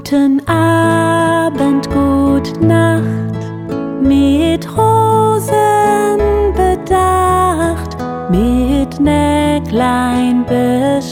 Guten Abend, gut Nacht, mit Rosen bedacht, mit Näcklein